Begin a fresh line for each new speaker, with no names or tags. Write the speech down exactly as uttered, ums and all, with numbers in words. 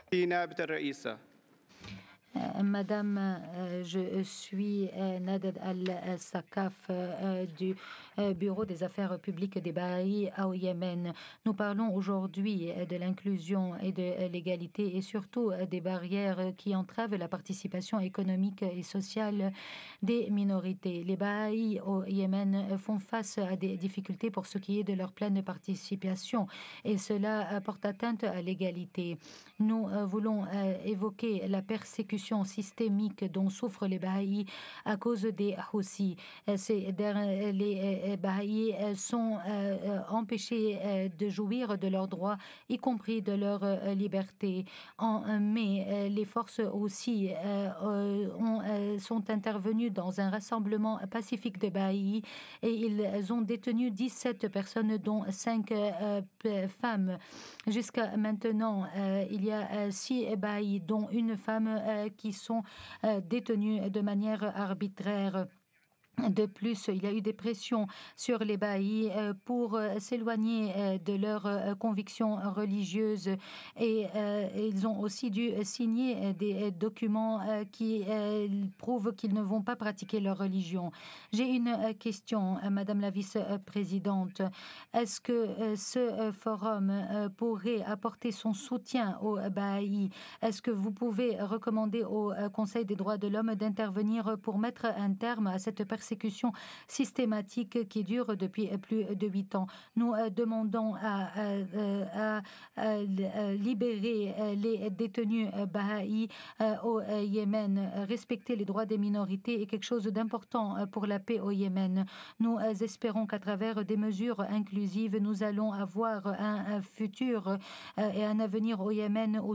في نائبة الرئيسة.
Euh, Madame, euh, je suis euh, Naded Al-Sakaf euh, du euh, Bureau des affaires publiques des Bahreïs au Yémen. Nous parlons aujourd'hui euh, de l'inclusion et de euh, l'égalité et surtout euh, des barrières qui entravent la participation économique et sociale des minorités. Les Bahreïs au Yémen font face à des difficultés pour ce qui est de leur pleine participation et cela euh, porte atteinte à l'égalité. Nous euh, voulons euh, évoquer la persécution systémique dont souffrent les Baha'is à cause des Houthis. Euh, ces der- Les euh, Baha'is euh, sont euh, euh, empêchés euh, de jouir de leurs droits, y compris de leur euh, liberté. En mai, euh, les forces aussi euh, euh, ont, euh, sont intervenues dans un rassemblement pacifique de Baha'is et ils ont détenu dix-sept personnes, dont cinq euh, p- femmes. Jusqu'à maintenant, euh, il y a euh, six Baha'is, dont une femme, euh, qui sont euh, détenus de manière arbitraire. De plus, il y a eu des pressions sur les Baha'is euh, pour euh, s'éloigner euh, de leurs euh, convictions religieuses et euh, ils ont aussi dû signer euh, des euh, documents euh, qui euh, prouvent qu'ils ne vont pas pratiquer leur religion. J'ai une euh, question, euh, Madame la vice-présidente. Est-ce que euh, ce euh, forum euh, pourrait apporter son soutien aux Baha'is? Est-ce que vous pouvez recommander au euh, Conseil des droits de l'homme d'intervenir pour mettre un terme à cette persécution systématique qui dure depuis plus de huit ans? Nous euh, demandons à, à- à- à libérer euh, les détenus euh, Baha'i euh, au euh, Yémen. Respecter les droits des minorités est quelque chose d'important euh, pour la paix au Yémen. Nous euh, espérons qu'à travers des mesures inclusives, nous allons avoir un, un futur euh, et un avenir au Yémen